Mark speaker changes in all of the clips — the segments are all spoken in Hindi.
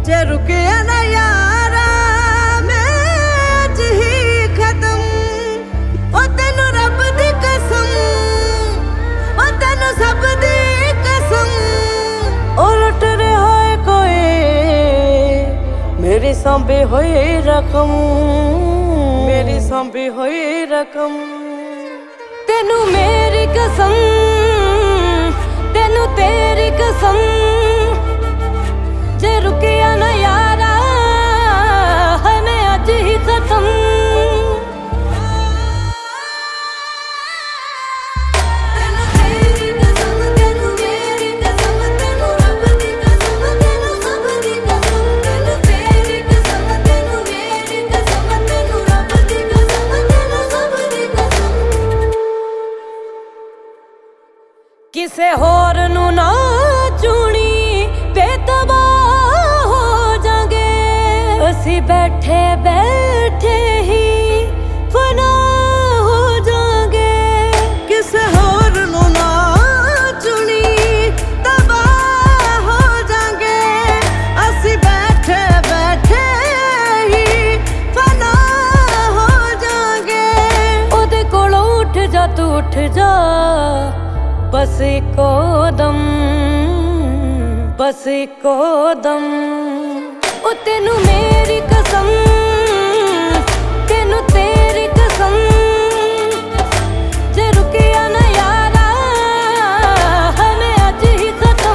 Speaker 1: जे रुके ना यारा मैं अज ही खत्म। ओ तेनू रब दी कसम, ओ तेनू सब दी कसम। ओ लुट रहा है कोई मेरी सांभी हुई रकम, मेरी सांभी हुई रकम। तेनू मेरी कसम, तेनू तेरी कसम। जे रुकिया ना यारा है मैं अज ही खत्म। तेनू तेरी कसम, तेनू मेरी कसम। तेनू रब दी कसम, तेनू सब दी कसम। तेनू तेरी कसम, तेनू मेरी कसम। तेनू रब दी कसम, तेनू सब दी कसम। किसे होर नू ना चुनी बेतबाह हो जांगे। असी बैठे बैठे ही फना हो जांगे। किसे होर नू ना चुनी तबाह हो जांगे। असी बैठे बैठे ही फना हो जांगे। ओदे कोलों उठ जा तू उठ जा बस इको दम, बस इको दम। ओ तेनू मेरी कसम, तेनू तेरी कसम। जे रुकिया ना यारा है मैं अज ही खत्म।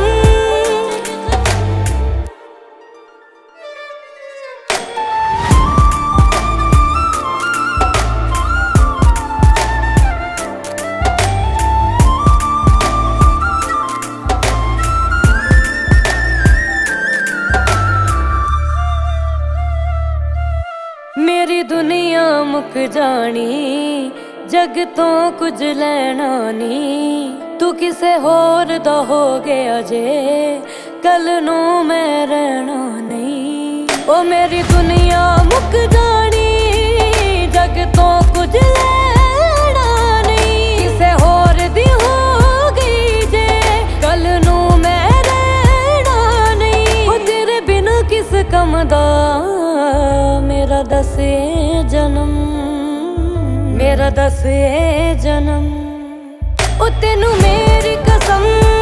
Speaker 1: मेरी दुनिया मुक जानी जग तो कुछ लेना नी। तू किसे होर दा हो गया जे कल नू मैं रहना नहीं। ओ मेरी दुनिया मुक जानी जग तो कुछ लेना नहीं। किसे होर दी हो गई जे कल नू मैं रहना नहीं। ओ तेरे बिना किस कम दा मेरा दसे जन्म, मेरा दसे जन्म। ओ तेनू मेरी कसम।